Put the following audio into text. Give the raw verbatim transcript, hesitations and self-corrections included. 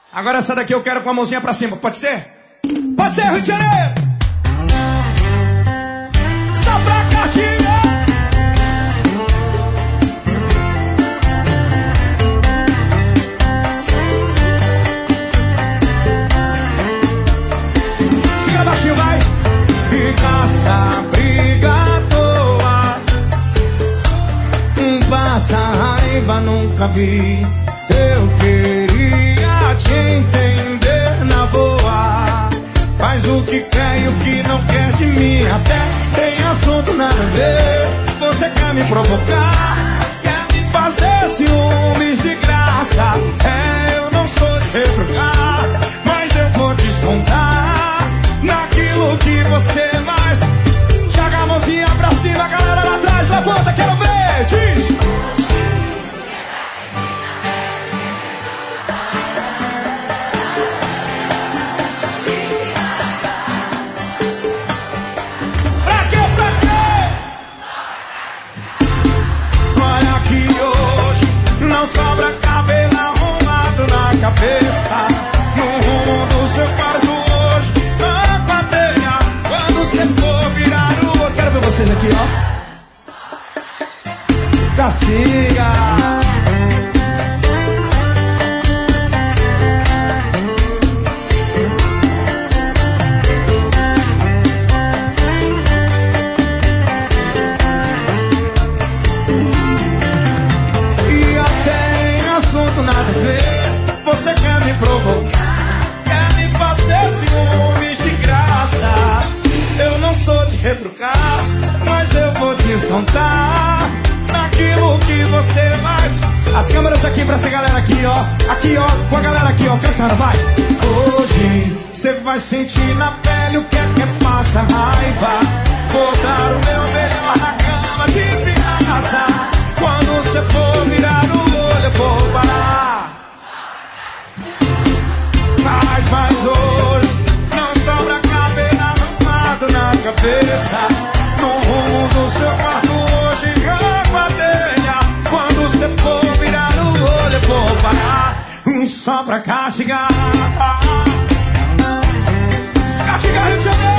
Agora essa daqui eu quero com a mãozinha pra cima, pode ser? Pode ser, Rio de Janeiro! Só pra cartinha! Segura baixinho, vai! E caça, briga à toa, passa raiva, nunca vi. Eu queria te entender na boa. Faz o que quer e o que não quer de mim. Até tem assunto nada a ver. Você quer me provocar, quer me fazer ciúmes de graça. É, eu não sou de retrucar, mas eu vou descontar naquilo que você mais. Joga a mãozinha pra cima, galera lá atrás, levanta, quero ver, diz. Não sobra cabelo arrumado na cabeça. No rumo do seu quarto hoje, a cadeia. Quando você for virar o outro. Quero ver vocês aqui, ó. Castiga. Nada a ver, você quer me provocar, quer me fazer ciúmes de graça. Eu não sou de retrucar, mas eu vou descontar naquilo que você mais. As câmeras aqui pra essa galera aqui, ó. Aqui, ó, com a galera aqui, ó, cantando, vai. Hoje você vai sentir na pele o que é que passa raiva. Vou dar o meu melhor na cama de pirraça. Quando você for virar o olho, eu vou parar. Mas, mas hoje não sobra cabelo arrumado na cabeça. No rumo do seu quarto hoje, a cadeia. Quando você for virar o olho, eu vou parar. Um só pra castigar. Castigar, Rio de Janeiro.